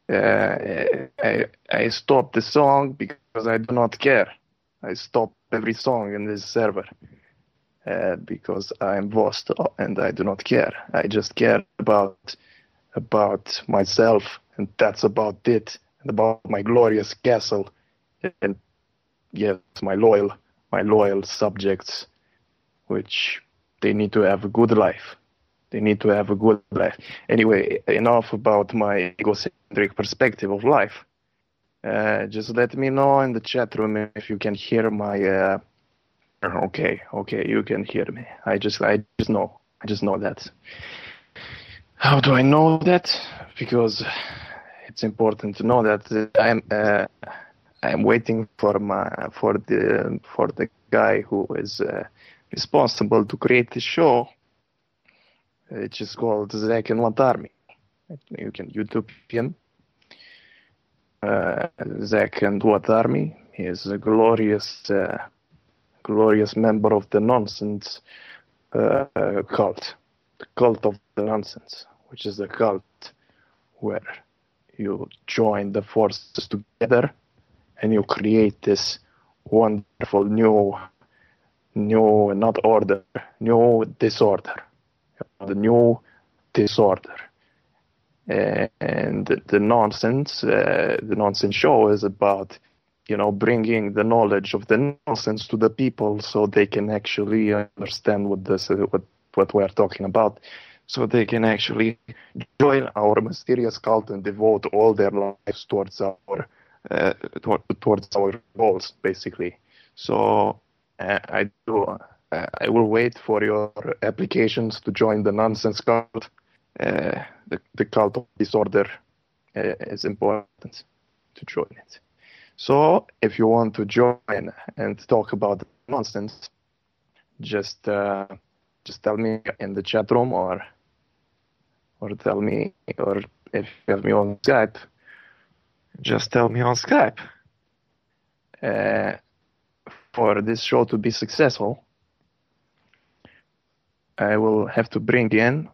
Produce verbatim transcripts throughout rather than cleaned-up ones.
Uh, I I stopped the song because I do not care. I stop every song in this server uh, because I am Vost and I do not care. I just care about about myself, and that's about it. And about my glorious castle, and yes, my loyal my loyal subjects, which they need to have a good life. They need to have a good life. Anyway, enough about my egocentric perspective of life. Uh, just let me know in the chat room if you can hear my. Uh... Okay, okay, you can hear me. I just, I just know. I just know that. How do I know that? Because it's important to know that I'm. Uh, I'm waiting for my for the for the guy who is uh, responsible to create the show. It's just called Zach and What Army. You can YouTube him. Uh, Zach and What Army. He is a glorious, uh, glorious member of the Nonsense uh, uh, cult, the cult of the Nonsense, which is a cult where you join the forces together and you create this wonderful new, new not order, new disorder. The new disorder, uh, and the, the nonsense, uh, the nonsense show is about, you know, bringing the knowledge of the nonsense to the people so they can actually understand what this, uh, what what we're talking about, so they can actually join our mysterious cult and devote all their lives towards our uh, towards our goals, basically. So uh, I do. Uh, I will wait for your applications to join the nonsense cult. Uh, the, the cult of disorder uh, is important to join it. So if you want to join and talk about nonsense, just uh, just tell me in the chat room, or or tell me, or if you have me on Skype, just tell me on Skype. Uh, for this show to be successful, I will have to bring in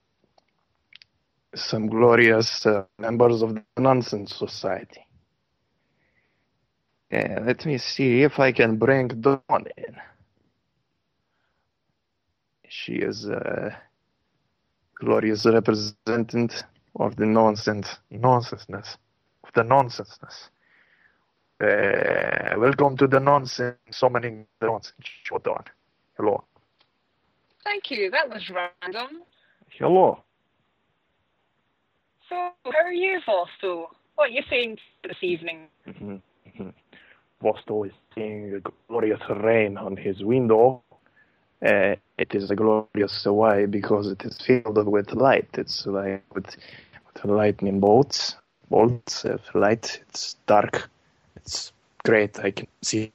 some glorious uh, members of the Nonsense Society. Yeah, let me see if I can bring Dawn in. She is a glorious representative of the nonsense, nonsenseness, of the nonsenseness. Uh, welcome to the nonsense, summoning the nonsense show, Dawn. Hello. Thank you. That was random. Hello. So, how are you, Vosto? What are you saying this evening? Mm-hmm. Mm-hmm. Vosto is seeing a glorious rain on his window. Uh, it is a glorious why? Because it is filled with light. It's like with, with lightning bolts, bolts of light. It's dark. It's great. I can see.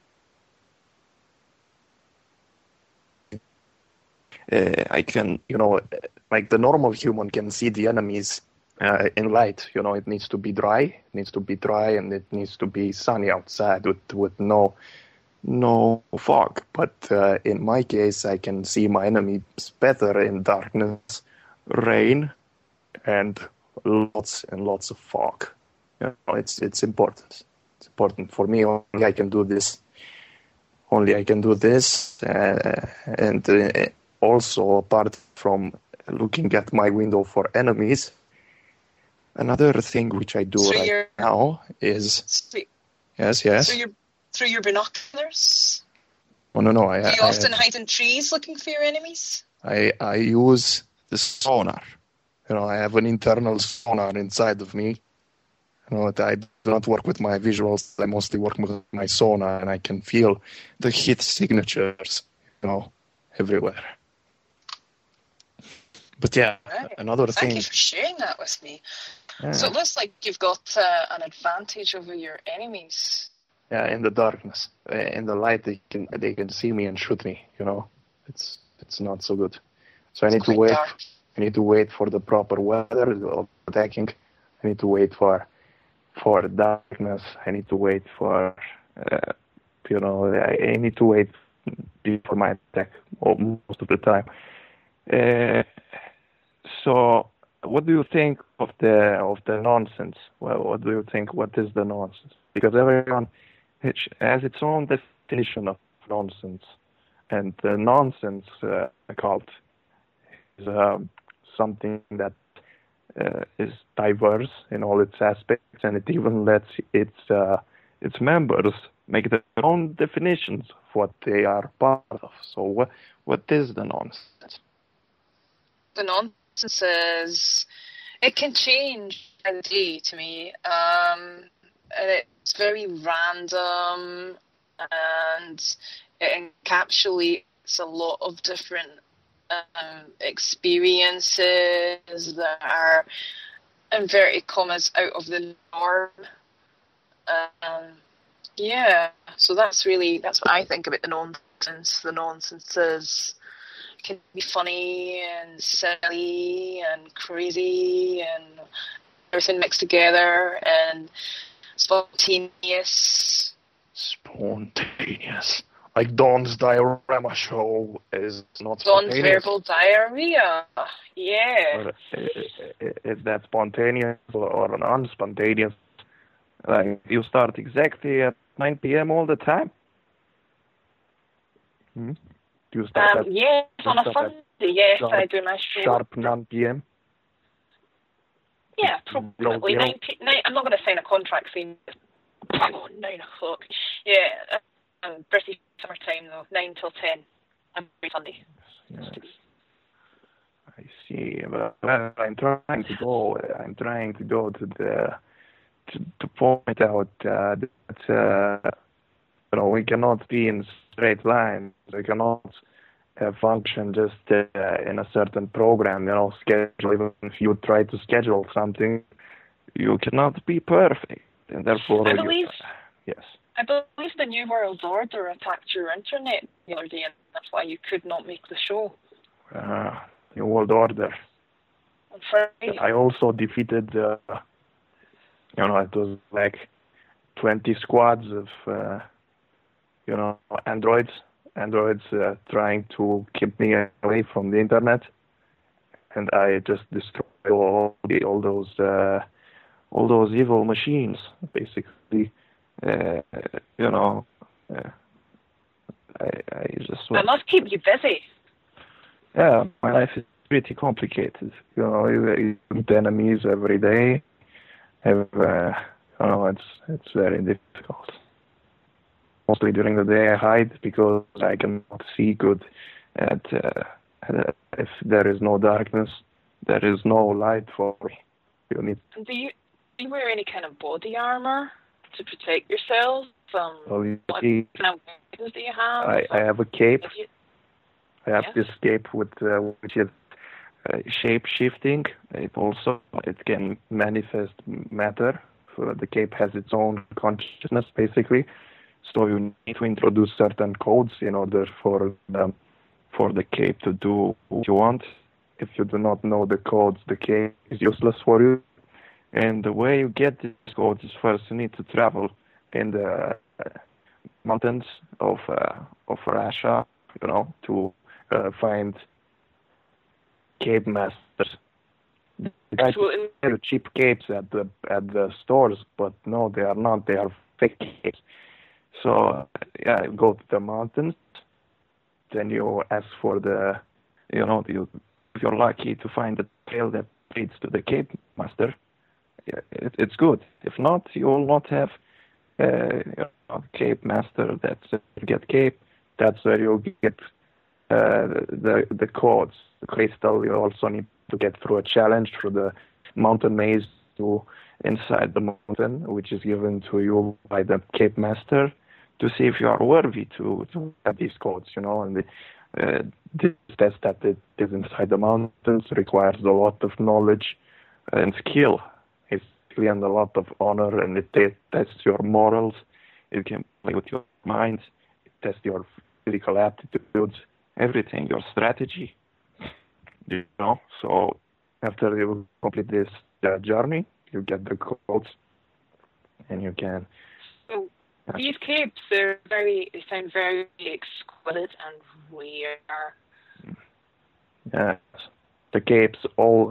Uh, I can, you know, like the normal human can see the enemies uh, in light. You know, it needs to be dry. It needs to be dry, and it needs to be sunny outside with with no no fog. But uh, in my case, I can see my enemies better in darkness, rain, and lots and lots of fog. You know, it's it's important. It's important for me. Only I can do this. Only I can do this, uh, and. Uh, Also, apart from looking at my window for enemies, another thing which I do through right your, now is through, yes, yes. Through your through your binoculars. Oh no, no. I, do you I, often I, hide in trees looking for your enemies? I I use the sonar. You know, I have an internal sonar inside of me. You know, I do not work with my visuals. I mostly work with my sonar, and I can feel the hit signatures. You know, everywhere. But yeah, right. another Thank thing. Thank you for sharing that with me. Yeah. So it looks like you've got uh, an advantage over your enemies. Yeah, in the darkness, in the light, they can they can see me and shoot me. You know, it's it's not so good. So I need it's to wait. Dark. I need to wait for the proper weather of attacking. I need to wait for for darkness. I need to wait for uh, you know. I, I need to wait for my attack most of the time. Uh, so what do you think of the of the nonsense? Well, what do you think? What is the nonsense? Because everyone has its own definition of nonsense, and the nonsense uh, cult is um, something that uh, is diverse in all its aspects, and it even lets its uh, its members make their own definitions of what they are part of. So, what what is the nonsense? The nonsense is, it can change every day to me. Um, and it's very random, and it encapsulates a lot of different um, experiences that are, inverted commas, out of the norm. Um, yeah, so that's really, that's what I think about the nonsense. The nonsense is, can be funny and silly and crazy and everything mixed together and spontaneous. Spontaneous. Like Don's Diorama Show is not Don's spontaneous. Verbal Diarrhea. Yeah. Or, uh, is that spontaneous or unspontaneous? Like, you start exactly at nine p.m. all the time? Hmm? Do you start Um, at, yes, on a Sunday, yes, sharp, I do my show. Sharp nine p.m.? Yeah, probably. nine p- nine, I'm not going to sign a contract saying, oh, nine o'clock. Yeah, um, British summertime, though, nine till ten, every Sunday. Yes. I see. But well, I'm trying to go, I'm trying to go to the, to, to point out uh, that, uh, you know, we cannot be in straight lines. We cannot uh, function just uh, in a certain program, you know, schedule. Even if you try to schedule something, you cannot be perfect. And therefore, I believe, you, yes. I believe the New World Order attacked your internet the other day, and that's why you could not make the show. Uh, New World Order. On Friday. I also defeated, uh, you know, it was like twenty squads of, uh, you know, androids, androids uh, trying to keep me away from the internet, and I just destroyed all, the, all those, uh, all those evil machines. Basically, uh, you know, uh, I, I just. I must keep you busy. Yeah, my life is pretty complicated. You know, you, you meet enemies every day. Have, uh, you know, it's it's very difficult. Mostly during the day I hide because I cannot see good. At, uh, if there is no darkness, there is no light for me. You need. Do you, do you wear any kind of body armor to protect yourself? Um, Well, you what see, kind of weapons do you have? I, I have a cape. You, I have yeah. this cape with uh, which is uh, shape shifting. It also it can manifest matter. So the cape has its own consciousness, basically. So you need to introduce certain codes in order for the, for the cape to do what you want. If you do not know the codes, the cape is useless for you. And the way you get these codes is first you need to travel in the uh, mountains of uh, of Russia, you know, to uh, find cape masters. The guys sell cheap capes at the at the stores, but no, they are not. They are fake capes. So uh, yeah, you go to the mountains, then you ask for the, you know, you, if you're lucky to find the trail that leads to the cape master, yeah, it, it's good. If not, you will not have uh, you know, cape master. That's uh, you get cape. That's where you get uh, the the codes. The crystal. You also need to get through a challenge through the mountain maze to inside the mountain, which is given to you by the cape master, to see if you are worthy to, to have these codes, you know. And the, uh, this test that it is inside the mountains requires a lot of knowledge and skill, basically, and a lot of honor, and it t- tests your morals. It can play with your mind. It tests your physical aptitudes, everything, your strategy, you know. So after you complete this uh, journey, you get the codes, and you can. So these capes, they're very, they sound very exquisite and rare. Yes, the capes all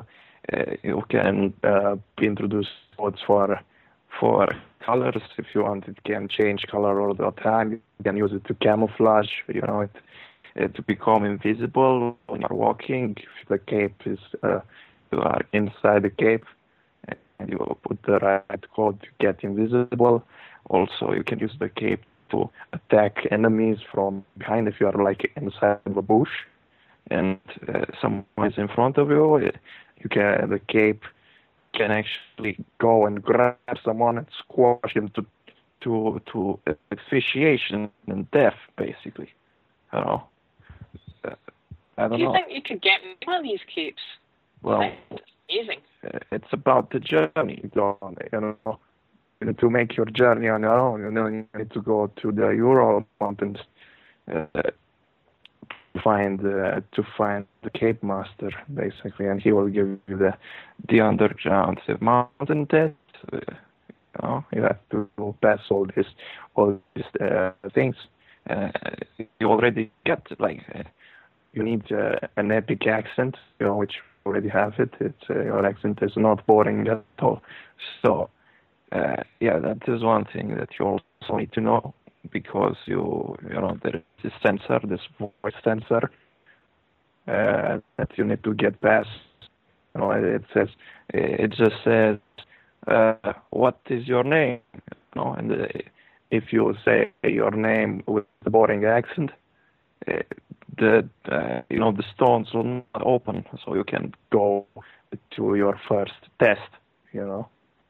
Uh, you can uh, introduce codes for for colors if you want. It can change color all the time. You can use it to camouflage. You know, it, it to become invisible when you're walking. If the cape is uh, you are inside the cape, and you put the right code to get invisible. Also, you can use the cape to attack enemies from behind if you are like inside of a bush and uh, someone is in front of you. You can the cape can actually go and grab someone and squash him to to to asphyxiation and death, basically. You know. Uh, I don't Do you know. think you could get one of these capes? Well, That's amazing. It's about the journey. You know, to make your journey on your own, you know, you need to go to the Ural Mountains, uh, find uh, to find the Cape Master, basically, and he will give you the the underground mountain test. Uh, you know, you have to pass all this all these uh, things. Uh, you already get like uh, you need uh, an epic accent, you know, which you already have it. It's uh, your accent is not boring at all. So. Uh, yeah, that is one thing that you also need to know, because you you know there is this sensor, this voice sensor uh, that you need to get past. You know, it says it just says, uh, "What is your name?" You know, and uh, if you say your name with a boring accent, uh, the uh, you know the stones will not open, so you can go to your first test. You know.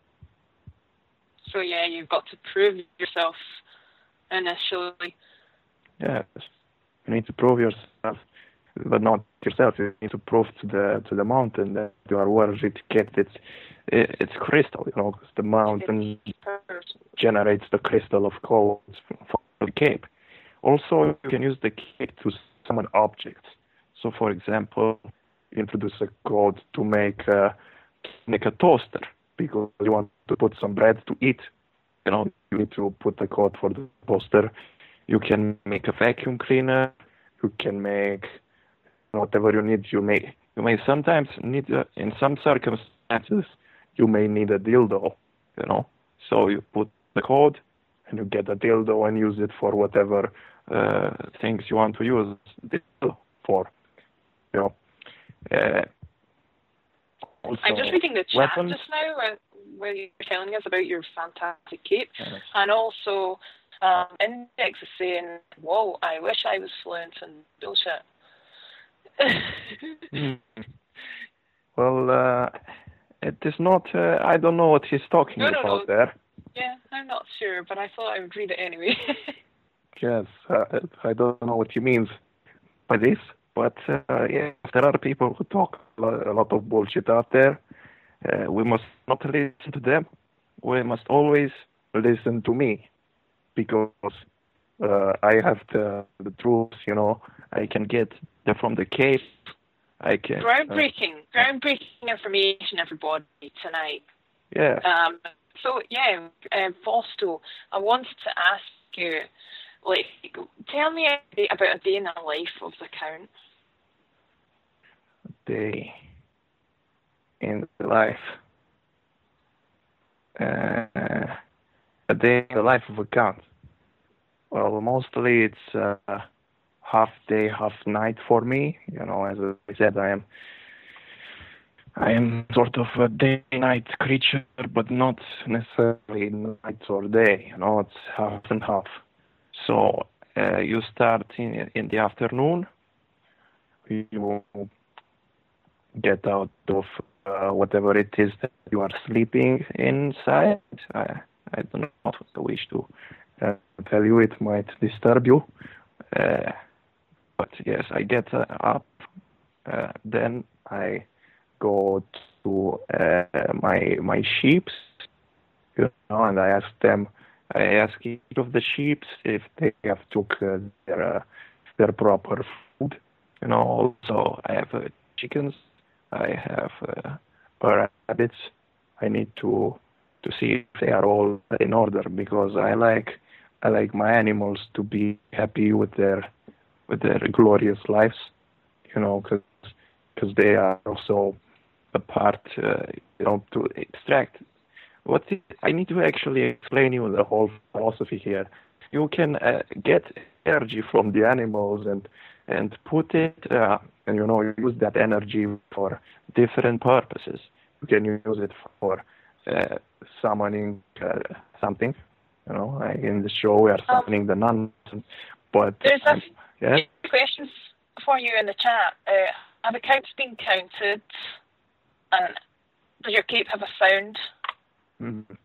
So yeah, you've got to prove yourself initially. Yes, you need to prove yourself, but not yourself. You need to prove to the to the mountain that you are worthy to get it. It's crystal, you know, because the mountain generates the crystal of codes for the cape. Also, you can use the cape to summon objects. So, for example, you introduce a code to make uh, make a toaster, because you want to put some bread to eat. You know, you need to put the code for the toaster. You can make a vacuum cleaner. You can make whatever you need. You may you may sometimes need, uh, in some circumstances, you may need a dildo. You know, so you put the code and you get a dildo and use it for whatever uh, things you want to use the dildo for. You know. Uh, Also, I'm just reading the chat weapons. just now where, where you're telling us about your fantastic cape. Yes. And also, um, Index is saying, whoa, I wish I was fluent in bullshit. mm. Well, uh, it is not, uh, I don't know what he's talking no, no, about no. there. Yeah, I'm not sure, but I thought I would read it anyway. Yes, uh, I don't know what he means by this. But uh, yeah, there are people who talk a lot of bullshit out there. Uh, we must not listen to them. We must always listen to me, because uh, I have the the truth. You know, I can get them from the cave. I can. Groundbreaking, uh, groundbreaking information, everybody, tonight. Yeah. Um. So yeah, um, Fausto, I wanted to ask you, like, tell me a bit about a day in the life of the Count. Day in the life. Uh, a day in the life of a Count. Well, mostly it's uh, half day, half night for me. You know, as I said, I am I am sort of a day-night creature, but not necessarily night or day. You know, it's half and half. So uh, you start in in the afternoon. You get out of uh, whatever it is that you are sleeping inside. I, I don't know what I wish to uh, tell you. It might disturb you. Uh, but yes, I get uh, up. Uh, then I go to uh, my my sheep, you know, and I ask them. I ask each of the sheep if they have took uh, their uh, their proper food. You know, also I have uh, chickens. I have uh, rabbits. I need to to see if they are all in order, because I like I like my animals to be happy with their with their glorious lives. You know, because they are also apart, uh, you know, to extract. What it, I need to actually explain you the whole philosophy here. You can uh, get energy from the animals and and put it, uh, and you know, use that energy for different purposes. You can use it for uh, summoning uh, something, you know, like in the show we are summoning um, the nuns. But there's um, a yeah? few questions for you in the chat. Uh, have the counts been counted? And does your cape have a sound? Mm-hmm.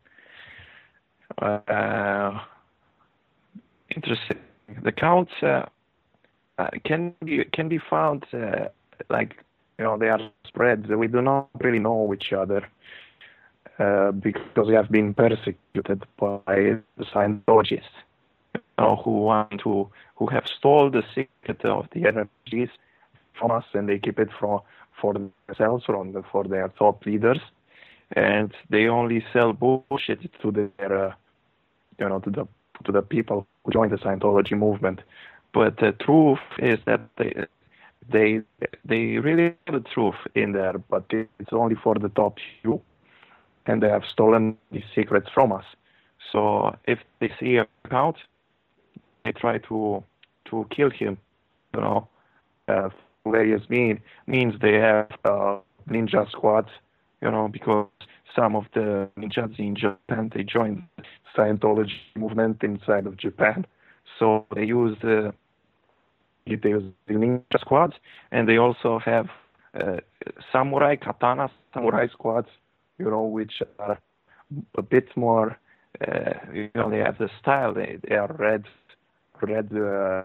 Uh, interesting. The counts uh, uh, can be can be found uh, like, you know, they are spread. We do not really know each other uh, because we have been persecuted by the Scientologists, you know, who want to who have stole the secret of the energies from us, and they keep it for for themselves, from the, for their top leaders, and they only sell bullshit to their uh, you know to the to the people who join the Scientology movement. But the truth is that they they they really have the truth in there, but it's only for the top few, and they have stolen these secrets from us. So if they see a account, they try to to kill him, you know, uh, various mean means they have uh, ninja squads, you know, because some of the ninjas in Japan, they joined the Scientology movement inside of Japan, so they use the they use the ninja squads, and they also have uh, samurai katana samurai squads, you know, which are a bit more, uh, you know, they have the style. They they are red, red, uh,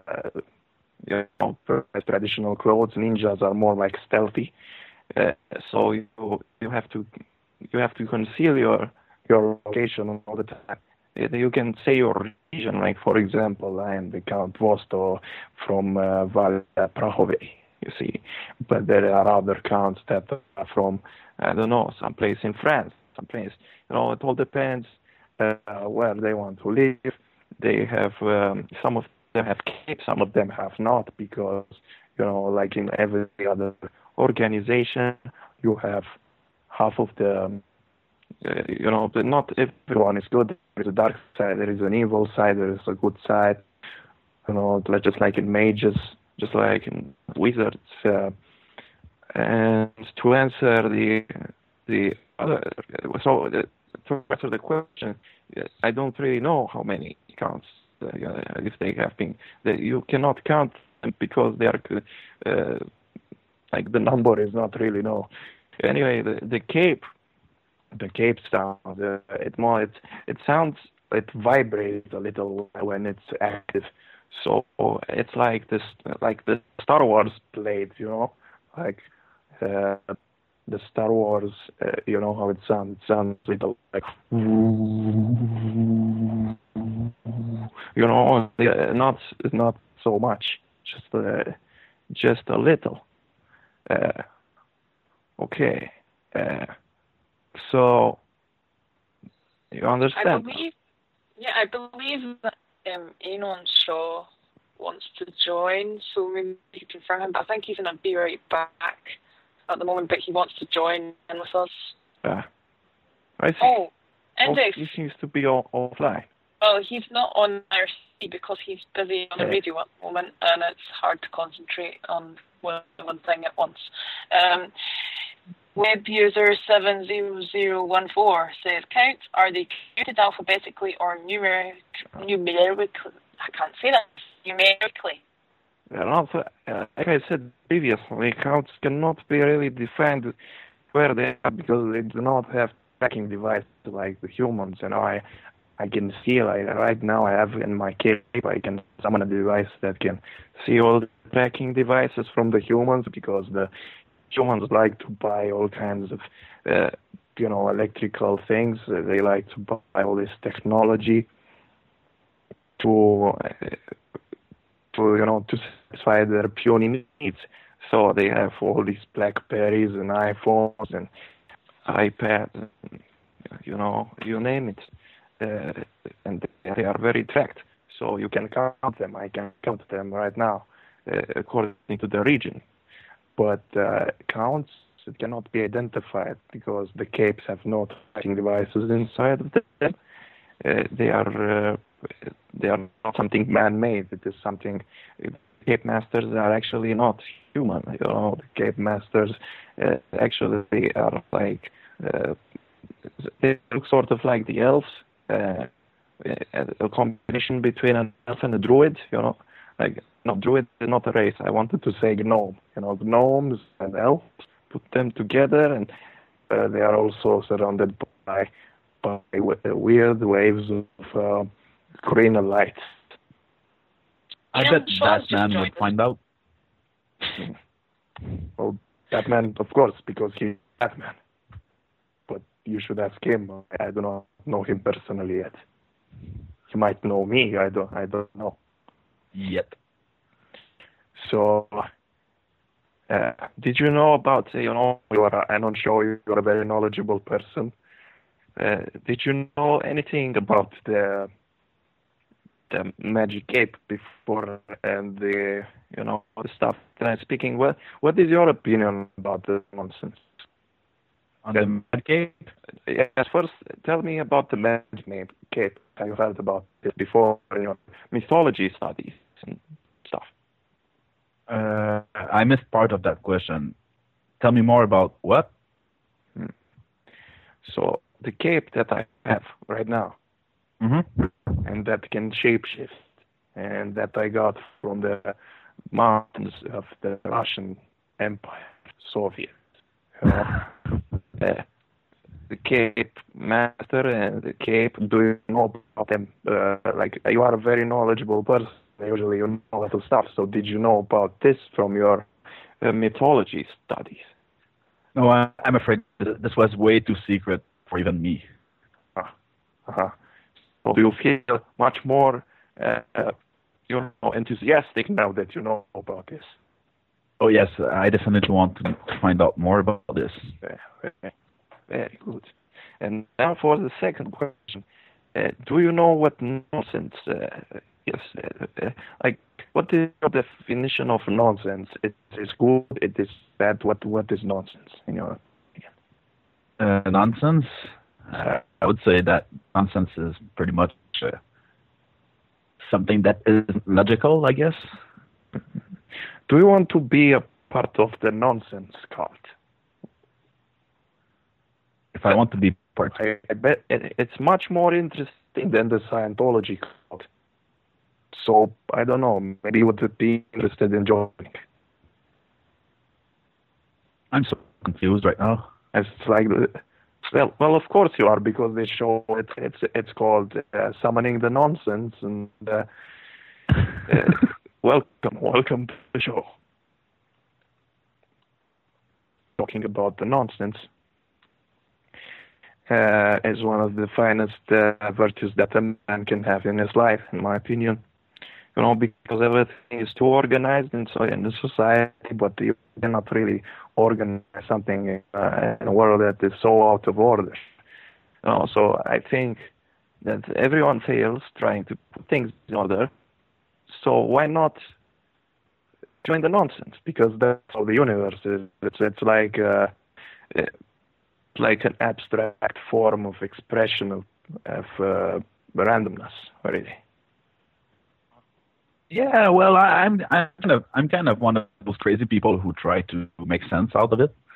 you know, traditional clothes. Ninjas are more like stealthy, uh, so you you have to you have to conceal your your location all the time. You can say your region, like for example, I am the Count Vosto from uh, Val Prahovei, you see, but there are other counts that are from, I don't know, someplace in France, someplace, you know, it all depends uh, where they want to live. They have, um, some of them have capes, some of them have not, because, you know, like in every other organization, you have half of the, um, uh, you know, not everyone is good. There is a dark side, there is an evil side, there is a good side, you know, just like in mages, just like in wizards. Uh, and to answer the the other, so the, to answer the question, I don't really know how many counts uh, if they have been. They, you cannot count them because they are uh, like the number is not really known. Anyway, the the cape, the cape sound, uh, it more it it sounds it vibrates a little when it's active. So it's like this, like the Star Wars blade, you know, like uh, the Star Wars, uh, you know how it sounds. It sounds little like, you know, not not so much, just uh, just a little. Uh, okay, uh, so you understand? I believe, yeah, I believe that um, Anon Shaw wants to join, so maybe you can confirm him. But I think he's in a Be Right Back at the moment, but he wants to join in with us. Uh, I see. Oh, Index. Oh, he seems to be all, offline. Well, he's not on I R C because he's busy on the radio at the moment, and it's hard to concentrate on one, one thing at once. Um, Web user seven zero zero one four says, counts, are they counted alphabetically or numeric, numerically? I can't say that. Numerically. And also, uh, like I said previously, counts cannot be really defined where they are because they do not have tracking devices like the humans. And I, I can see, like right now, I have in my cape, I can summon a device that can see all the tracking devices from the humans, because the humans like to buy all kinds of, uh, you know, electrical things. They like to buy all this technology to, uh, to you know, to satisfy their puny needs. So they have all these BlackBerries and iPhones and iPads, and, you know, you name it, uh, and they are very tracked. So you can count them. I can count them right now, uh, according to the region. But uh, counts It cannot be identified because the capes have no tracking devices inside of them. Uh, they are uh, they are not something man-made. It is something. Cape Masters are actually not human. You know, the Cape Masters uh, actually are like uh, they look sort of like the elves, uh, a combination between an elf and a druid. You know, like no, druid is not a race. I wanted to say gnome. You know, gnomes and elves. Put them together, and uh, they are also surrounded by by weird waves of uh, green lights. I You bet know, Sean's Batman just would joined find out. Well, Batman, of course, because he's Batman. But you should ask him. I do not know him personally yet. He might know me. I don't. I don't know. Yet. So, uh, did you know about? You know, you are. I'm not sure you are a very knowledgeable person. Uh, did you know anything about the the magic cape before and the you know the stuff that I'm speaking? What what is your opinion about the nonsense? On the Mad Cape? Yes, first tell me about the magic cape. Have you heard about it before in your mythology studies and stuff? Uh, I missed part of that question. Tell me more about what? Hmm. So the cape that I have right now, Mm-hmm. and that can shapeshift, and that I got from the mountains of the Russian Empire, Soviet. You know? uh, the Cape Master and the Cape, do you know about them? Uh, like, you are a very knowledgeable person. Usually you know a lot of stuff. So did you know about this from your uh, mythology studies? No, I, I'm afraid th- this was way too secret for even me. Uh-huh. So do you feel much more uh, uh, you know, enthusiastic now that you know about this? Oh yes, I definitely want to find out more about this. Very, very good. And now for the second question. Uh, do you know what nonsense uh, is? Uh, uh, like, what is the definition of nonsense? It is good, it is bad. What What is nonsense in your opinion? Uh, nonsense? Uh, I would say that nonsense is pretty much uh, something that is logical, I guess. Do you want to be a part of the nonsense cult? If I want to be part, I, I bet it, it's much more interesting than the Scientology cult. So I don't know. Maybe you would be interested in joining. I'm so confused right now. It's like, well, well, of course you are, because they show it. It's it's called uh, Summoning the Nonsense, and uh, uh, welcome, welcome to the show. Talking about the nonsense uh, is one of the finest uh, virtues that a man can have in his life, in my opinion. You know, because everything is too organized in, so in the society, but you cannot really organize something uh, in a world that is so out of order. You know, so I think that everyone fails trying to put things in order. So why not join the nonsense? Because that's how the universe is. It's it's like uh, like an abstract form of expression of, of uh, randomness, really. Yeah, well, I, I'm I'm kind of I'm kind of one of those crazy people who try to make sense out of it.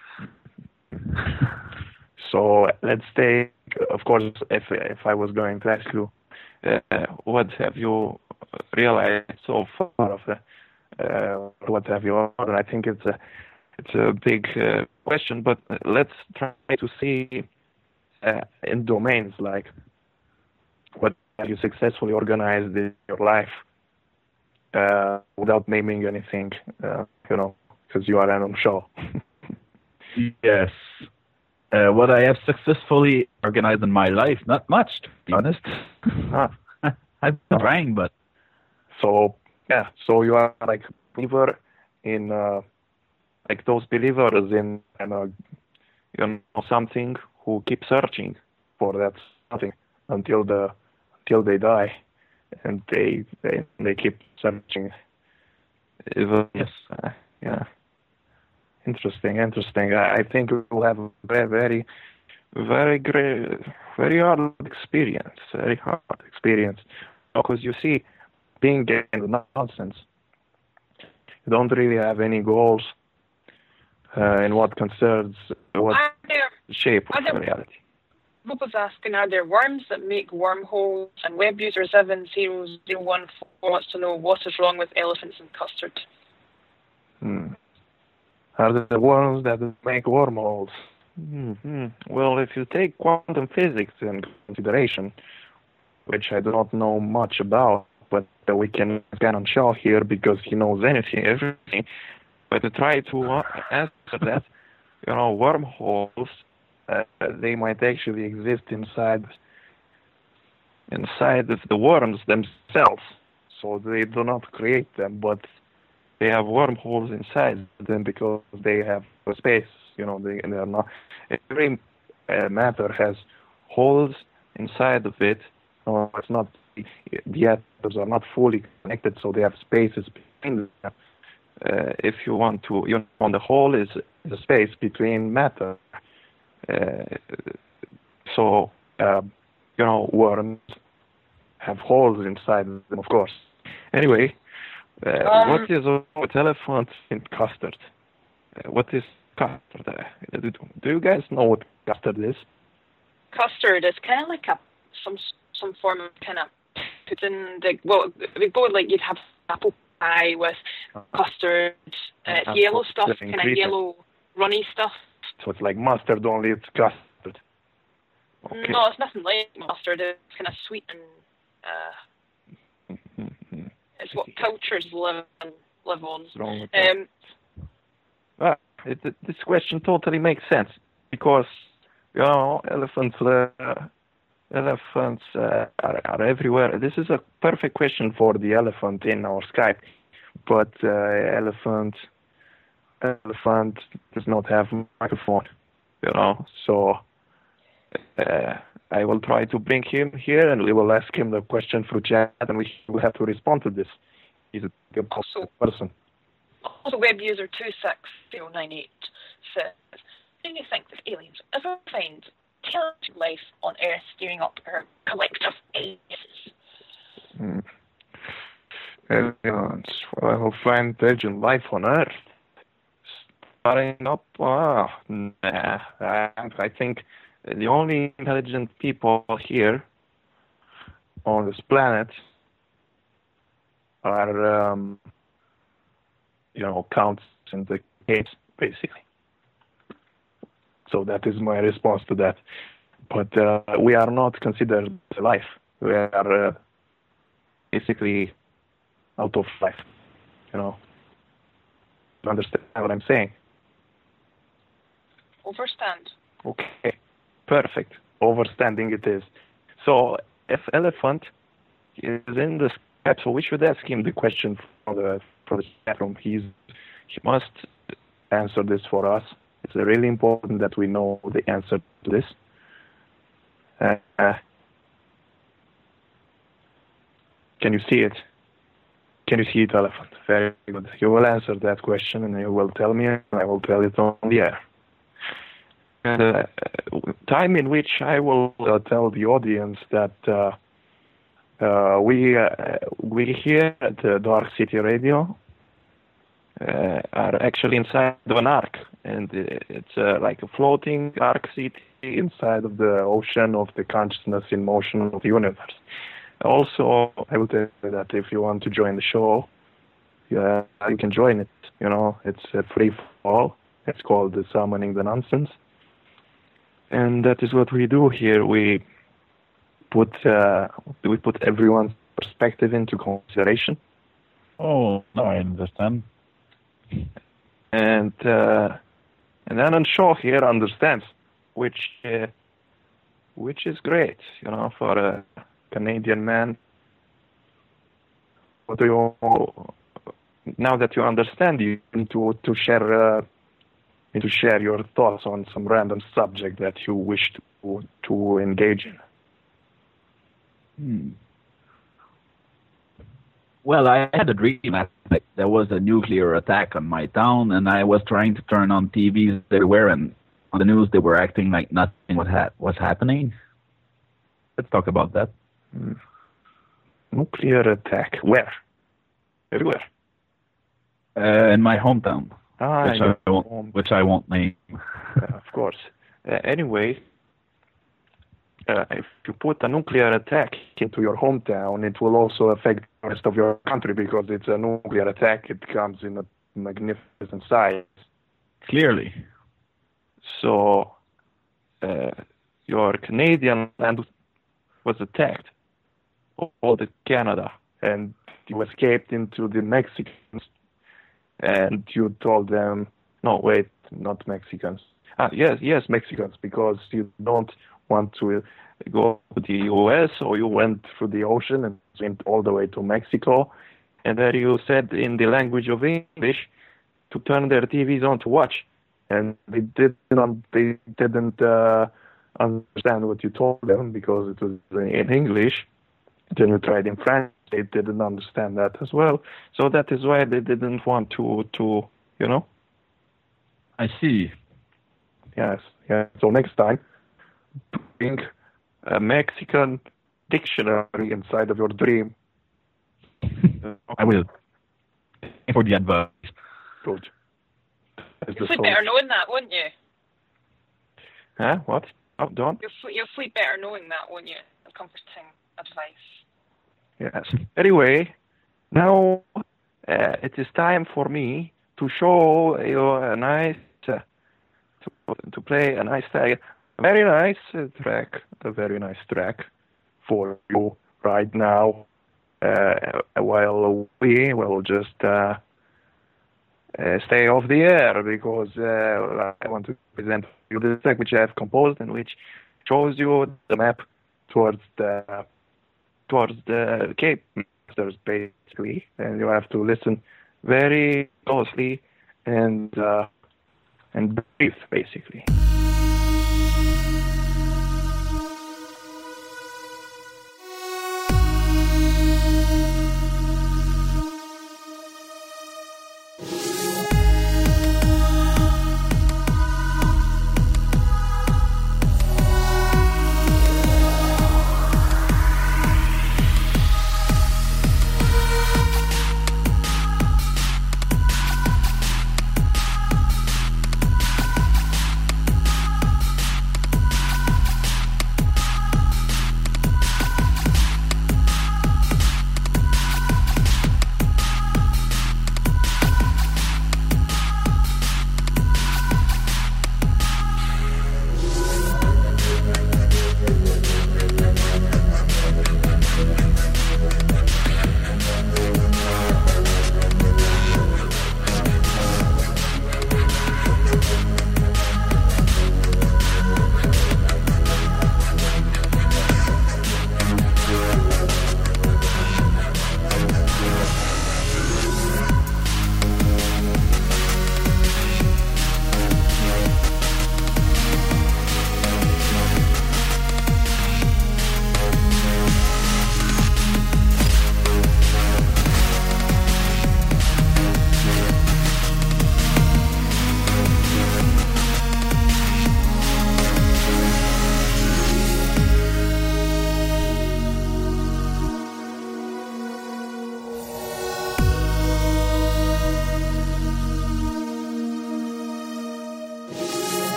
So let's take, of course, if if I was going to ask you, uh, what have you realized so far of the, uh, what have you learned? I think it's a it's a big uh, question, but let's try to see uh, in domains like what have you successfully organized in your life. Uh, without naming anything, uh, you know, because you are on show. Yes. Uh, what I have successfully organized in my life, not much, to be honest. Ah. I've been trying, but... So, yeah, so you are like a believer in, uh, like those believers in, in uh, you know, something who keep searching for that something until the until they die. And they, they they keep searching. Even, yes, uh, yeah. Interesting, interesting. I, I think we'll have a very, very, very great, very hard experience, very hard experience. Because you see, being in the nonsense, you don't really have any goals uh, in what concerns what there, shape of there, reality. Rob was asking, are there worms that make wormholes? And web user seven zero zero one four wants to know what is wrong with elephants and custard. Hmm. Are there worms that make wormholes? Mm-hmm. Well, if you take quantum physics in consideration, which I do not know much about, but uh, we can scan on Shaw here because he knows anything, everything. But to try to uh, answer that, you know, wormholes, uh, they might actually exist inside inside of the worms themselves. So they do not create them, but they have wormholes inside them because they have a space. You know, they, they are not. Every uh, matter has holes inside of it. No, it's not. The atoms are not fully connected, so they have spaces between them. Uh, if you want to, you know, the hole is the space between matter. Uh, so, uh, you know, worms have holes inside them, of course. Anyway, uh, um, what is with elephants in custard? Uh, what is custard? Uh, do, do you guys know what custard is? Custard is kind of like a some some form of kind of put in the well, we go like you'd have apple pie with custard. Uh, it's yellow stuff, kind of yellow runny stuff. So it's like mustard, only it's custard. Okay. No, it's nothing like mustard. It's kind of sweet and uh, mm-hmm. It's what cultures live live on. What's wrong with that? Um, well, it, it, this question totally makes sense because you know elephants. Uh, Elephants uh, are, are everywhere. This is a perfect question for the elephant in our Skype, but uh, elephant elephant does not have a microphone, you know. So uh, I will try to bring him here, and we will ask him the question through chat, and we will have to respond to this. He's a good also, person. Also, web user two six zero nine eight says, "Do you think that aliens ever find intelligent life on Earth steering up our collective ages?" Hmm. Aliens, well, I will find intelligent life on Earth. Starting up, ah, nah. I, I think the only intelligent people here on this planet are, um, you know, counts in the caves, basically. So that is my response to that. But uh, we are not considered alive. We are uh, basically out of life, you know. You understand what I'm saying? Overstand. Okay, perfect. Overstanding it is. So if elephant is in the Skype, so we should ask him the question for the for the chat room. He's he must answer this for us. It's really important that we know the answer to this. Uh, uh, can you see it? Can you see it, elephant? Very good. You will answer that question, and you will tell me, and I will tell it on the air. And uh, time in which I will uh, tell the audience that uh, uh, we uh, we here at uh, Dark City Radio uh, are actually inside of an ark, and it's uh, like a floating ark city inside of the ocean of the consciousness in motion of the universe. Also, I will tell you that if you want to join the show, yeah, you can join it. You know, it's a free for all. It's called the Summoning the Nonsense. And that is what we do here. We put uh, we put everyone's perspective into consideration. Oh, no, I understand. And uh, and Alan Shaw here understands, which uh, which is great, you know, for a Canadian man. What do you now that you understand, you need to to share. Uh, to share your thoughts on some random subject that you wish to to engage in. Hmm. Well, I had a dream last night. There was a nuclear attack on my town, and I was trying to turn on T Vs everywhere, and on the news they were acting like nothing was, ha- was happening. Let's talk about that. Hmm. Nuclear attack. Where? Everywhere. Uh, in my hometown, Ah, which, in I won't, home- which I won't name. Yeah, of course. Uh, anyway, uh, if you put a nuclear attack into your hometown, it will also affect the rest of your country because it's a nuclear attack. It comes in a magnificent size. Clearly. So, uh, your Canadian land was attacked, all the Canada, and you escaped into the Mexicans, and you told them, no, wait, not Mexicans. Ah, yes, yes, Mexicans, because you don't want to go to the U S, so you went through the ocean and went all the way to Mexico, and there you said in the language of English to turn their T Vs on to watch, and they didn't, they didn't uh, understand what you told them because it was in English. Then you tried in French, they didn't understand that as well, so that is why they didn't want to, to you know? I see. Yes, yeah. So next time, bring a Mexican dictionary inside of your dream. I will. Thank you for the advice. Good. As the You'll sleep soul- better knowing that, wouldn't you? Huh? What? Oh, don't? You'll, sl- you'll sleep better knowing that, won't you? A comforting advice. Yes. Anyway, now uh, it is time for me to show you a nice, uh, to, to play a nice track, a very nice uh, track, a very nice track for you right now, uh, while we will just uh, uh, stay off the air because uh, I want to present you the track which I have composed and which shows you the map towards the towards the Cape Masters, basically, and you have to listen very closely and uh, and breathe, basically.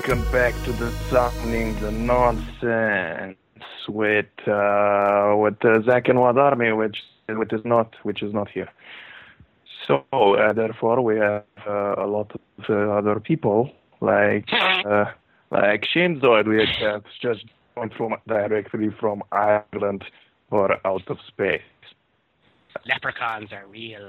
welcome back to the Sounding the Nonsense with uh, with uh, Zach and Wad Army, which which is not which is not here. So uh, therefore, we have uh, a lot of uh, other people like uh, like Shinzoid, which has just going from directly from Ireland or out of space. Leprechauns are real.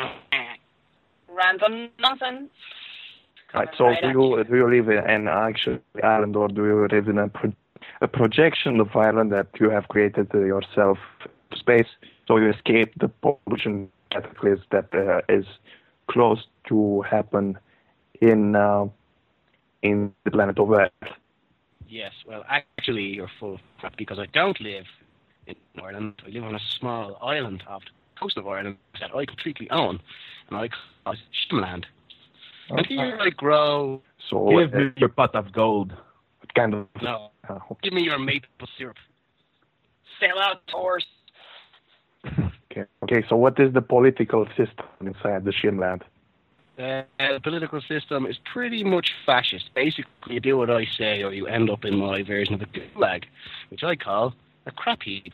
Random nonsense. Right, so do you, do you live in actual Ireland, or do you live in a, pro- a projection of Ireland that you have created uh, yourself to space, so you escape the pollution cataclysm that uh, is close to happen in uh, in the planet of Earth? Yes, well, actually, you're full of crap, because I don't live in Ireland. I live on a small island off the coast of Ireland that I completely own, and I call it Shimland. And here I grow. So Give uh, me your pot of gold. what kind of No. uh, Give me your maple syrup. Sell out horse. okay. okay, so what is the political system inside the Shimland? Uh, the political system is pretty much fascist. Basically, you do what I say, or you end up in my version of a gulag, which I call a crap heap.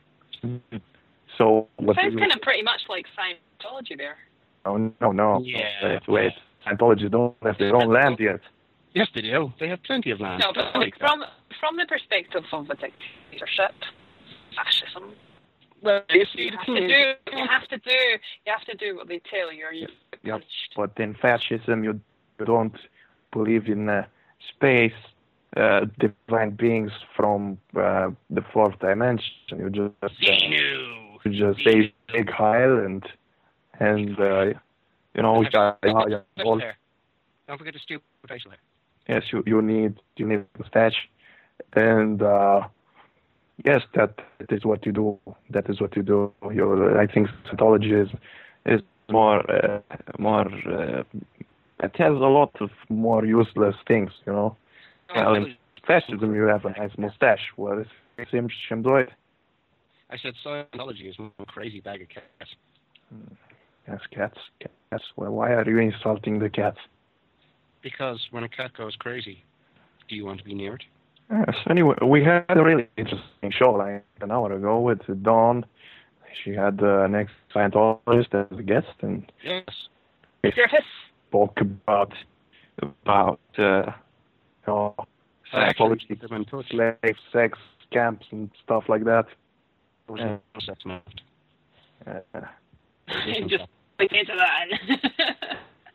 So what Sounds do you- kind of pretty much like Scientology there. Oh, no, no. Yeah. Wait, wait. Scientologists don't have their own land yet. Yes, they do. They have plenty of land. No, but like, from from the perspective of a dictatorship, fascism, Well, you see, you the have thing to is, do you have to do you have to do what they tell you, or you get Yeah, punished. but in fascism, you you don't believe in uh, space, uh, divine beings from uh, the fourth dimension. You just uh, Xenu. you just say big Heil and and uh, you know yeah, yeah, yeah, all- There. Don't forget the stupid facial hair. yes, you you need you need a mustache, and uh, yes, that, that is what you do. That is what you do. You, I think Scientology is is more uh, more. Uh, it has a lot of more useless things, you know. Well, in fascism, you have a nice mustache. Well, it's him Shimzoid. I said Scientology is one crazy bag of cats. Yes, cats. Cats. Well, why are you insulting the cats? Because when a cat goes crazy, do you want to be near it? Yes. Anyway, we had a really interesting show like an hour ago with Dawn. She had the next Scientologist as a guest, and Yes. Griffiths. spoke about about uh, you know, Scientology, Actually, they've been touched. slave sex camps and stuff like that. There was Yeah. no sex involved. Uh, Just like into that.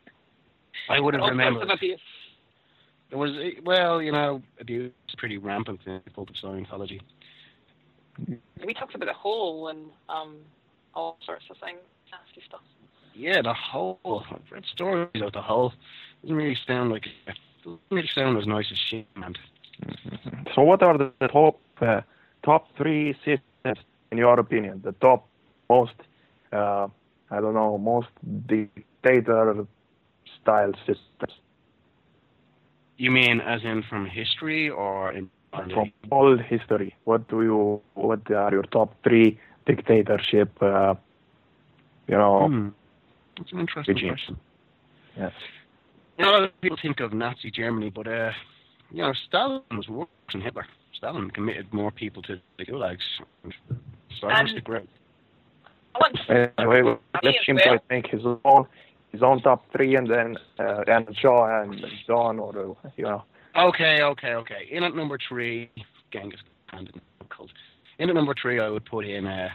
I would have All sorts remembered. of abuse. There was, well, you know, abuse is pretty rampant in the cult of Scientology. We talked about the whole and um, all sorts of things, nasty stuff. Yeah, the whole. I've read stories about the whole. Doesn't really sound like. Doesn't really sound as nice as shit, man. so, what are the, the top uh, top three systems in your opinion? The top most uh, I don't know most dictator style systems You mean as in from history or in from all history. What do you? What are your top three dictatorship? Uh, you know. Hmm. That's an interesting Regime. question. Yes. You know, a lot of people think of Nazi Germany, but uh, you know, Stalin was worse than Hitler. Stalin committed more people to the gulags. So I Um, must agree. I want to Anyway, let as him well. make his own his own top three, and then uh, and Shaw and Dawn, or uh, you know. Okay, okay, okay. In at number three, Genghis Khan. Cult. In at number three, I would put in uh,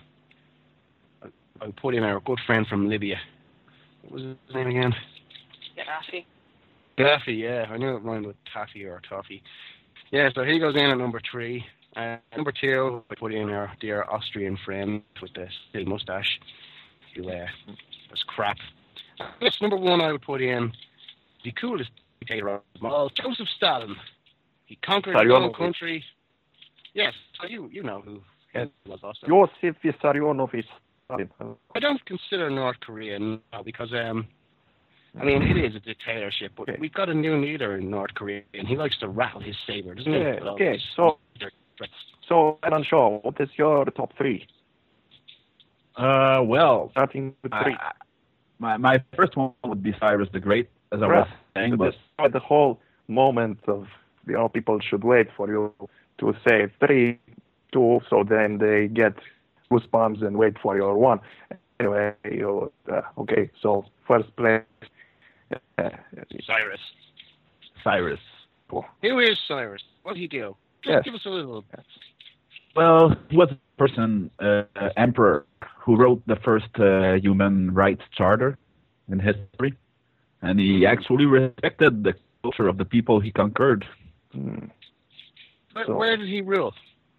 I would put in our good friend from Libya. What was his name again? Gaddafi. Gaddafi, yeah. I knew it rhymed with taffy or toffee. Yeah, so he goes in at number three. Uh, number two, I put in our dear Austrian friend with the still mustache, who uh, was crap. Yes, number one, I would put in the coolest dictator of them all, Joseph Stalin. He conquered his own Sarionovich. country. Yes, so you you know who Yes. was also. Joseph Vissarionovich. I don't consider North Korea no, because um, I mean it is a dictatorship, but Okay. we've got a new leader in North Korea, and he likes to rattle his saber, doesn't he? Yeah, With all okay, his so- threats. So, Alan Shaw, what is your top three? Uh, well, Starting with three. I, my my first one would be Cyrus the Great, as I was Right. saying, To but destroy the whole moment of you know, people should wait for you to say three, two, so then they get goosebumps and wait for your one. Anyway, you, uh, okay, so first place. Uh, Cyrus. Cyrus. Who is Cyrus? What did he do? Just Yes. give us a little. Well, he was a person, uh, uh, emperor, who wrote the first uh, human rights charter in history, and he actually respected the culture of the people he conquered. hmm, Where, So- where did he rule?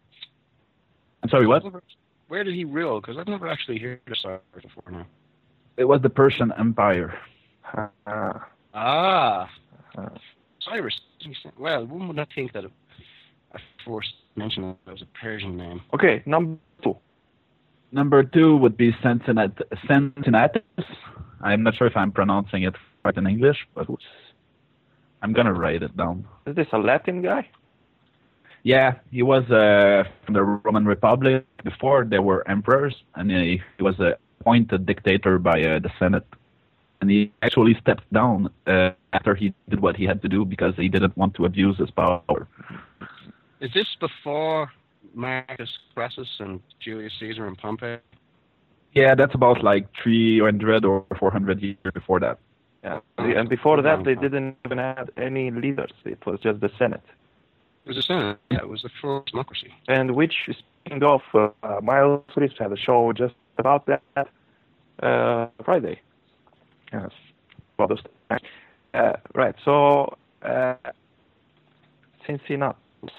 I'm sorry, what? Where did he rule? Because I've never actually heard of Cyrus before now. It was the Persian Empire. uh, Ah, uh, Cyrus. Well, one would not think that a, a first mention of that was a Persian name. okay, number two. Number two would be Cincinnatus. Cincinnatus. I'm not sure if I'm pronouncing it right in English, but I'm gonna write it down. Is this a Latin guy? Yeah, he was uh, from the Roman Republic before there were emperors, and he, he was uh, appointed dictator by uh, the Senate. And he actually stepped down uh, after he did what he had to do because he didn't want to abuse his power. Is this before Marcus Crassus and Julius Caesar and Pompey? Yeah, that's about like three hundred or four hundred years before that. Yeah. And before that, they didn't even have any leaders. It was just the Senate. It was a Senate. Yeah, it was the first democracy. And which, speaking of, uh, Miles Reeves had a show just about that uh, Friday. Yes. Well, those- uh, right. So, uh, Cincinnati.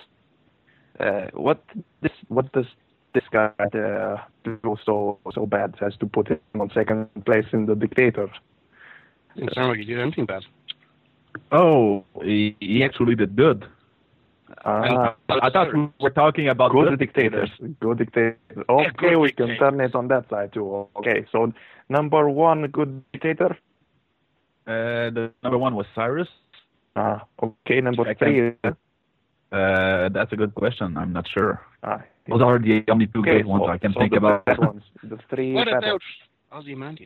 Uh, what this? What does this guy uh, do so so bad as to put him on second place in the dictator? Didn't sound like he did anything bad. Oh, he, he actually did good. Uh, I thought we were talking about good good dictators. Good dictators. Okay, good we can dictators. turn it on that side too. Okay, so number one good dictator. Uh, the number one was Cyrus. Uh, okay, number Second. three. Uh, that's a good question. I'm not sure. Uh, Those are the only two okay, good ones so, I can so think the about. bad ones, the three What bad about ones. Ozymandias?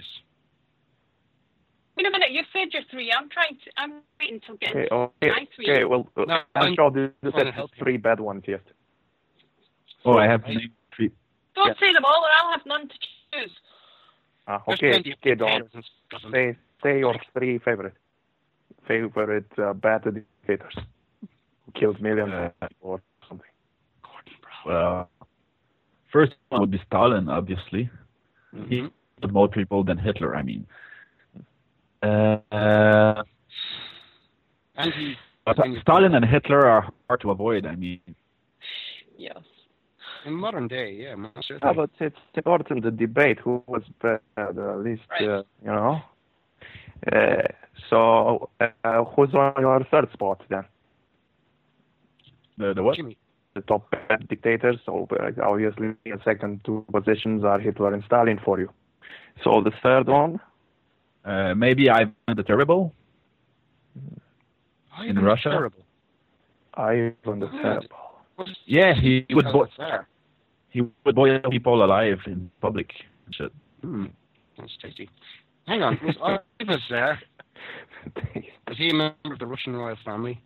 Wait a minute, you said your three. I'm trying to. I'm waiting till getting Okay, okay, my three. okay. Well, uh, No, I'm I'm sure this trying said to help you. three bad ones yet. Oh, I have I- named three. Don't yeah. say them all, or I'll have none to choose. Uh, There's okay, plenty of okay, Don. dictators and stuff. Say, say your three favorite, favorite uh, bad dictators who killed millions Uh, or something. Gordon Brown. Well, first one would be Stalin, obviously. Mm-hmm. He killed more people than Hitler, I mean. Uh, uh, And he, but Stalin and Hitler are hard to avoid, I mean. Yes. in modern day, yeah, most Yeah, certainly. but it's important to debate who was bad, at least, Right. uh, you know. Uh, so, uh, who's on your third spot then? The, the what? Jimmy. The top bad dictators. So, uh, obviously, the second two positions are Hitler and Stalin for you. So, the third one? Uh, maybe Ivan the Terrible? Oh, In he was Russia? Terrible. Ivan the Yeah. Terrible. What is- Yeah, he would because bo- it's there. he would boil people alive in public and shit. Hmm. That's tasty. Hang on. Was Ivan Tsar? Was he a member of the Russian royal family?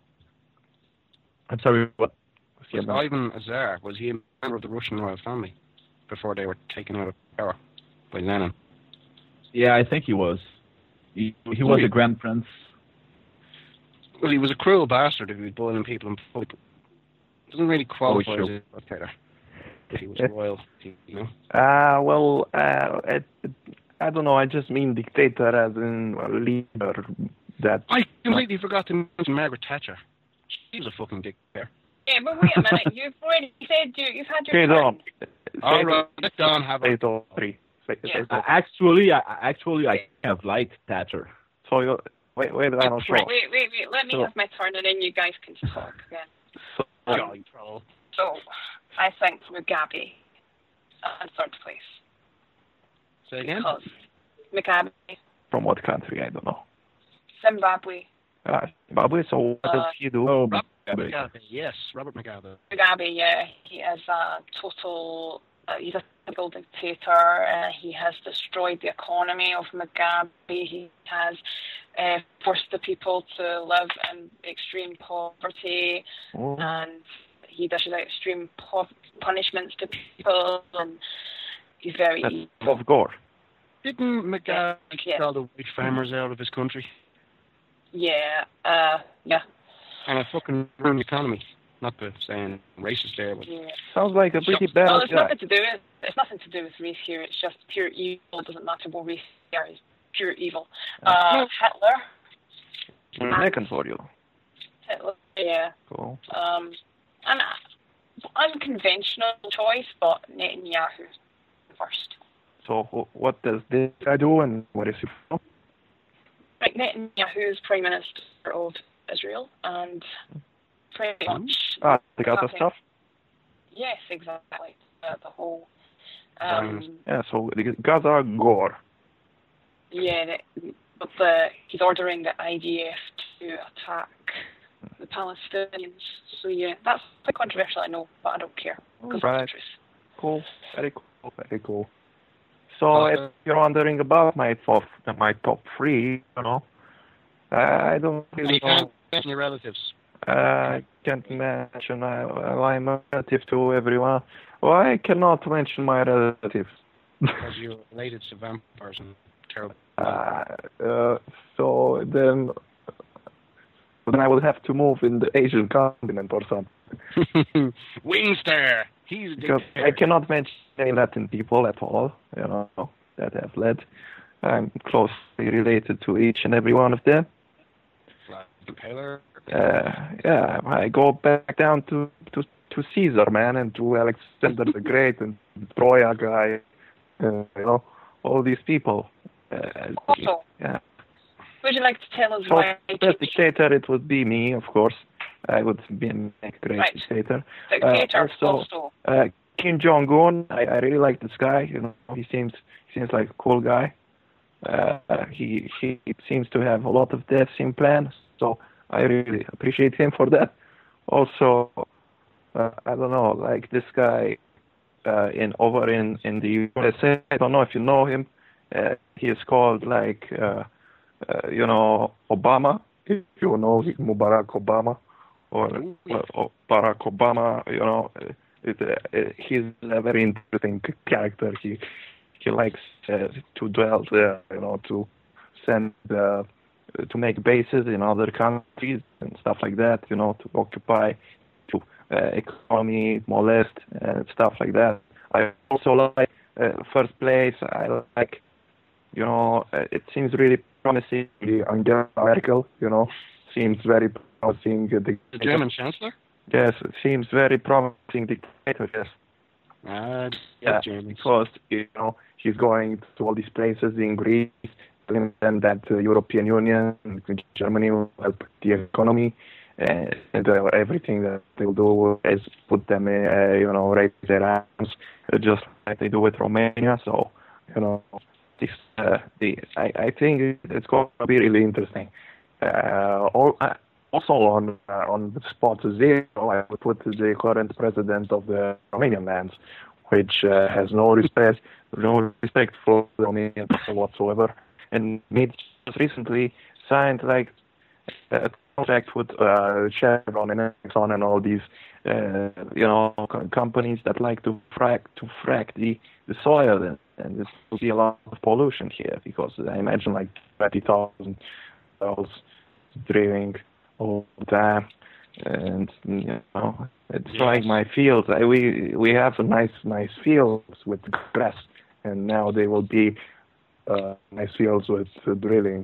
I'm sorry, what? Was Ivan a Tsar? Was he a member of the Russian royal family before they were taken out of power by Lenin? Yeah, I think he was. He, he was Wait. a grand prince. Well, he was a cruel bastard if he was bullying people in public. Doesn't really qualify sure. as a dictator. If he was royal, you know. Uh, well, uh, it, it, I don't know. I just mean dictator as in a leader that. I completely forgot to mention Margaret Thatcher. She was a fucking dictator. Yeah, but wait a minute. You've already said you. You've had your Okay, turn. Don. All right, let Don have Say it. top three. Say, Yeah. say Uh, top. actually, I I- actually I kind of liked Thatcher. So you wait, wait, I don't Wait, know. wait, wait, wait. Let me So- have my turn, and then you guys can talk again. So, Jolly troll. So, I think Mugabe in third place Say again? because Mugabe, from what country? I don't know. Zimbabwe. Uh, Zimbabwe. So what does Uh, he do? Oh, Robert Mugabe. Mugabe. Yes, Robert Mugabe. Mugabe, yeah, he is a total. Uh, he's a typical dictator. Uh, he has destroyed the economy of Mugabe. He has uh, forced the people to live in extreme poverty, Oh. and he dishes out extreme po- punishments to people, and he's very That's evil. of gore. Didn't McGahn Yeah. get all the white farmers out of his country? Yeah, uh, yeah, And it fucking ruined the economy. Not to saying racist there, but yeah. Sounds like a pretty Well, bad it's guy. nothing to do with it's nothing to do with race here. It's just pure evil. It doesn't matter what race you are. It's pure evil. Uh, Hitler. Second for you. Hitler. Yeah. Cool. Um, an unconventional choice, but Netanyahu first. So wh- what does this guy do and what is he from? Right, Netanyahu is Prime Minister of Israel, and pretty much. Ah, the Gaza Okay. stuff? Yes, exactly. Uh, the whole. Um, Yeah, so the Gaza gore. yeah, the, but the, he's ordering the I D F to attack the Palestinians. So yeah, that's quite controversial, I know, but I don't care because Right. it's the truth. Cool. Very cool. Very cool. So Uh, if you're wondering about my top, my top three, you know, I don't you really know. can't mention your relatives. I can't mention I, I'm a relative to everyone. Well, I cannot mention my relatives. Because you're related to vampires and terrible. uh, uh, so then, then I will have to move in the Asian continent or something. Wingstar! He's a Because dictator. I cannot mention any Latin people at all, you know, that have led. I'm closely related to each and every one of them. Vlad Impaler. Uh, yeah, I go back down to, to, to Caesar, man, and to Alexander the Great and Troya guy, uh, you know, all these people. Uh, Also, yeah. would you like to tell us So, why best dictator, it would be me, of course. I would be a great Right. dictator. dictator uh, also- also? Uh, Kim Jong Un, I, I really like this guy. You know, he seems he seems like a cool guy. Uh, he he seems to have a lot of deaths in plan, so I really appreciate him for that. Also, uh, I don't know, like this guy uh, in over in in the U S A. I don't know if you know him. Uh, he is called like uh, uh, you know Obama. If you know him, Barack Obama or, Ooh, or, or Barack Obama, you know. Uh, It, uh, he's a very interesting character. He he likes uh, to dwell there, you know, to send uh, to make bases in other countries and stuff like that, you know, to occupy, to uh, economy, molest, and stuff like that. I also like uh, first place. I like, you know, uh, it seems really promising. The Angela Merkel, you know, seems very promising. Uh, the, The German Chancellor? Yes, it seems very promising dictator, yes. Uh, Yeah, Germans. because, you know, he's going to all these places in Greece, telling them that the European Union and Germany will help the economy, uh, and uh, everything that they'll do is put them, uh, you know, raise their arms, uh, just like they do with Romania. So, you know, this, uh, the, I, I think it's going to be really interesting. Uh, all, uh, Also on uh, on the spot zero, I would put the current president of the Romanian lands, which uh, has no respect, no respect for the Romanian people whatsoever, and made just recently signed like a contract with uh, Chevron and Exxon and all these, uh, you know, co- companies that like to frack to frack the the soil, and, and there will be a lot of pollution here because I imagine like twenty thousand wells drilling all the time, and you know, it's Yes. like my fields. I, we we have a nice nice fields with grass, and now they will be uh, nice fields with uh, drilling.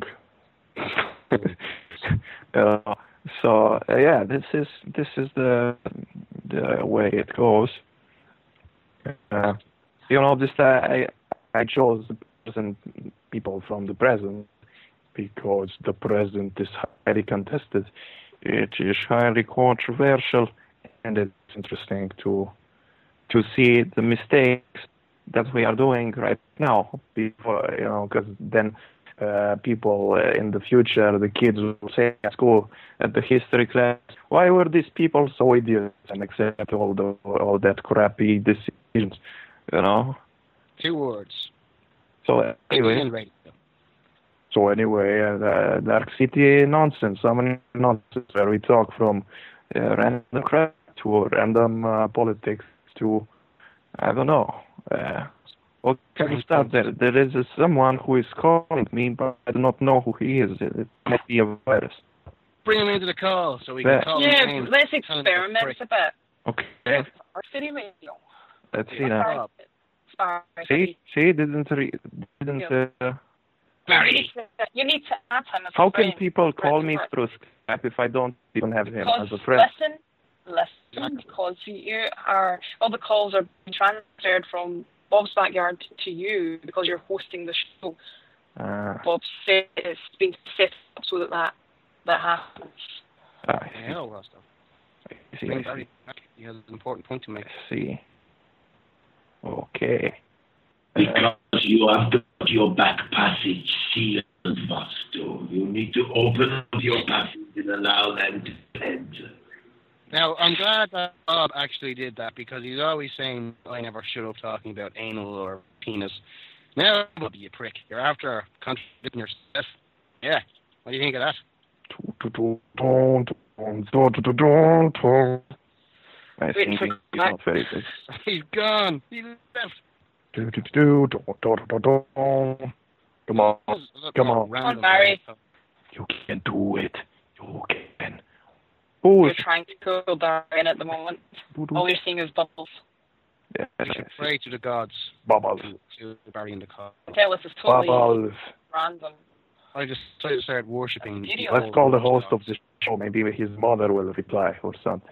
uh, so uh, yeah, this is this is the the way it goes. Uh, you know, this uh, I I chose the present people from the present, because the present is highly contested. It is highly controversial, and it's interesting to to see the mistakes that we are doing right now. Before, you know, because then uh, people uh, in the future, the kids will say at school, at the history class, why were these people so idiots and accept all the all that crappy decisions, you know? Two words. So anyway. And radio. So anyway, uh, Dark City nonsense. Some nonsense where we talk from uh, random crap to random uh, politics to, I don't know. Uh, what kind of stuff? There, there is uh, someone who is calling me, but I do not know who he is. It, it might be a virus. Bring him into the call so we Yeah. can call Yeah, him. let's experiment a bit. Okay. Our city radio. Let's see now. Sorry. See, see, didn't re- didn't. Uh, Barry! You need to add him as how a can friend. people call me Right. through Skype if I don't even have him Because, as a friend? listen, listen, because you are, all the calls are being transferred from Bob's backyard to you because you're hosting the show. Uh, Bob said it's been set up so that that, that happens. I see. Yeah, all that stuff. I see, Bring I see. Barry back. He has an important point to make. I see. Okay. Because you have got your back passage sealed, Vasto. You need to open up your passage and allow them to enter. Now, I'm glad that Bob actually did that because he's always saying, I never shut up talking about anal or penis. Now, Bob, you prick. You're after contradicting yourself. Yeah. What do you think of that? My Wait thinking for is that. not very good. He's gone. He left. Come on, come on. Random. Come on, Barry. you can do it. You can. Who You're is trying to cool Barry in at the moment. All you're seeing is bubbles. Yes, We should pray to the gods Bubbles. to, to Barry in the car. Okay, this is totally Bubbles. random. I just started started worshipping. Video. Let's call the host of the show. Maybe his mother will reply or something.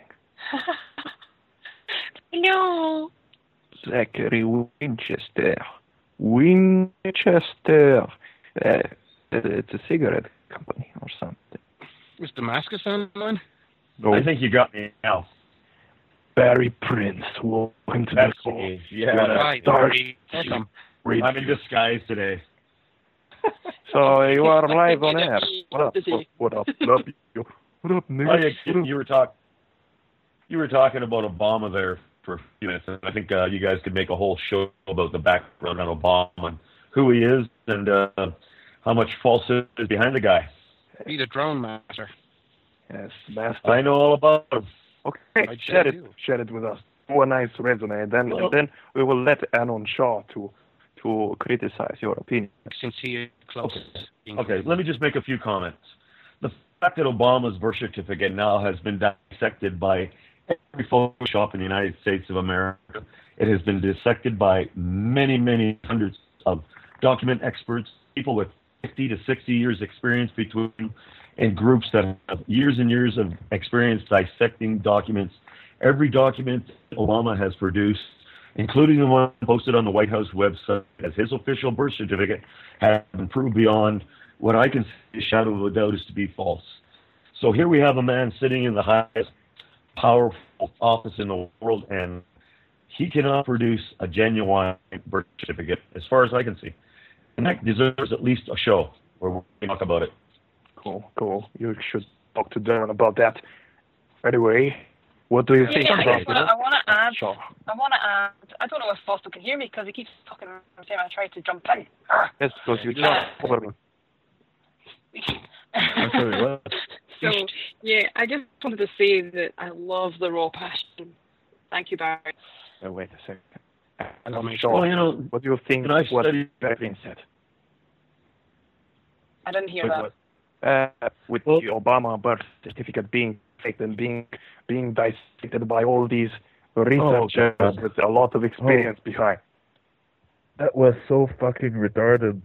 No. Zachary Winchester. Winchester. Uh, it's a cigarette company or something. Is Damascus on the line? No, I think you got me now. Barry Prince. Welcome to the That's call. me. Yeah. Right. Dark Welcome. Radio. I'm in disguise today. So you are live on air. What up? What, what up? What up? you- What up, Oh, nigga? you, you were talk, you were talking about Obama there for a few minutes, and I think uh, you guys could make a whole show about the background on Obama and who he is and uh, how much falsehood is behind the guy. Be the drone master. Yes, master. I know all about him. Okay, I share it. do. Share it with us. Do a nice resume, then Well- then we will let Anon Shaw to to criticize your opinion. Since he is close. Okay. Okay, let me just make a few comments. The fact that Obama's birth certificate now has been dissected by every photo shop in the United States of America. It has been dissected by many, many hundreds of document experts, people with fifty to sixty years experience between them, and groups that have years and years of experience dissecting documents. Every document Obama has produced, including the one posted on the White House website as his official birth certificate, has been proved beyond what I can see a shadow of a doubt is to be false. So here we have a man sitting in the highest powerful office in the world, and he cannot produce a genuine birth certificate, as far as I can see. And that deserves at least a show where we talk about it. Cool, cool. You should talk to Darren about that. Anyway, what do you think Yeah, I, about just wanna, I want to add. Shaw? I want to add. I don't know if Foster can hear me because he keeps talking every time I try to jump in. Arr. Yes, because you jump over me. I'm sorry, what? So yeah, I just wanted to say that I love the raw passion. Thank you, Barry. Uh, wait a second. I'll Anon make Shaw, Well, you know, what do you think when I what studied- Barry said? I didn't hear Wait, that. what? Uh, with Well- the Obama birth certificate being faked and being being dissected by all these researchers God. with a lot of experience behind. That was so fucking retarded.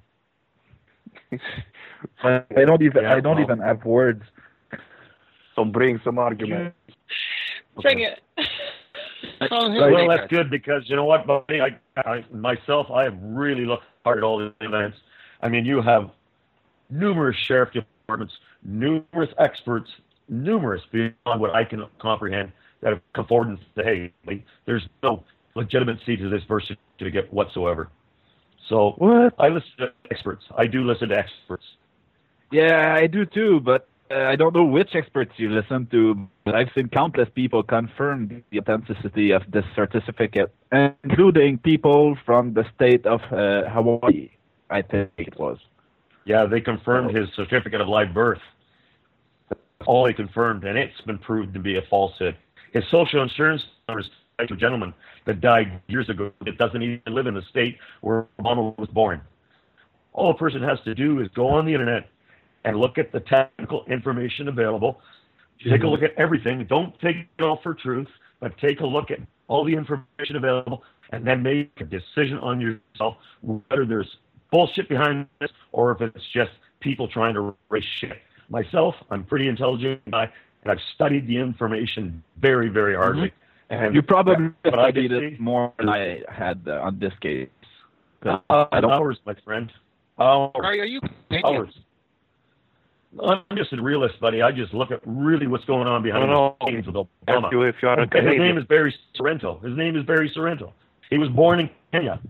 I, I don't even Yeah, I don't well- even have words. So bring some argument. Bring it. Oh, Right. Well, that's good because you know what, buddy? I, I myself, I have really looked hard at all the events. I mean, you have numerous sheriff departments, numerous experts, numerous beyond what I can comprehend that have come forward and said, "Hey, Lee, there's no legitimacy to this birth certificate whatsoever." So What? I listen to experts. I do listen to experts. Yeah, I do too, but uh, I don't know which experts you listen to. But I've seen countless people confirm the authenticity of this certificate, including people from the state of uh, Hawaii. I think it was. Yeah, they confirmed his certificate of live birth. That's all they confirmed, and it's been proved to be a falsehood. His social insurance number is a gentleman that died years ago that doesn't even live in the state where Obama was born. All a person has to do is go on the internet and look at the technical information available. Take a look at everything. Don't take it all for truth, but take a look at all the information available and then make a decision on yourself whether there's bullshit behind this or if it's just people trying to raise shit. Myself, I'm a pretty intelligent guy, and I've studied the information very, very hardly. Mm-hmm. And you probably yeah, studied it more than I had uh, on this case. Uh, hours, my friend. Hours. Are you hours. I'm just a realist, buddy. I just look at really what's going on behind no, the scenes with Obama. You if you are a okay, his name is Barry Sorrento. His name is Barry Sorrento. He was born in Kenya.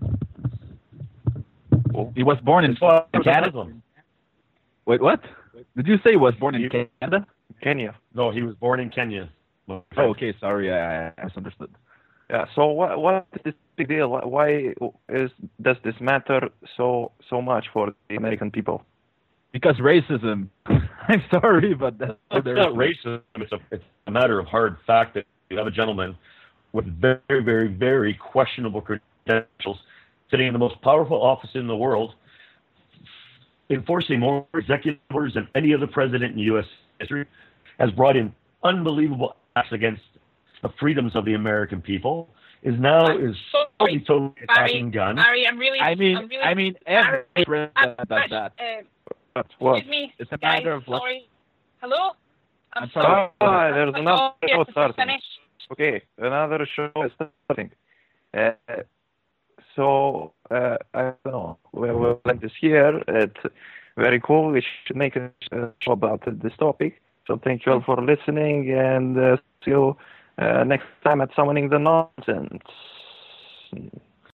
He was born in Canada? Wait, what? Did you say he was born in he, Canada? Kenya. No, he was born in Kenya. Oh, okay, sorry, I, I misunderstood. Yeah. So what what is this big deal? Why is does this matter so so much for the American people? Because racism. I'm sorry, but that's it's not racism. It's a it's a matter of hard fact that you have a gentleman with very very very questionable credentials sitting in the most powerful office in the world, enforcing more executive orders than any other president in U S history, has brought in unbelievable acts against the freedoms of the American people, is now I'm is totally, totally attacking guns. Barry, I'm really, I mean, I'm really, I mean, every president does that. Uh, what? Excuse me, it's a guys, matter of what? sorry. Hello? I'm, I'm sorry. Ah, there's another oh, show yes, starting. Finish. Okay, another show is starting. Uh, so, uh, I don't know, we're, we're like this year. It's very cool. We should make a show about this topic. So thank you all for listening, and uh, see you uh, next time at Summoning the Nonsense.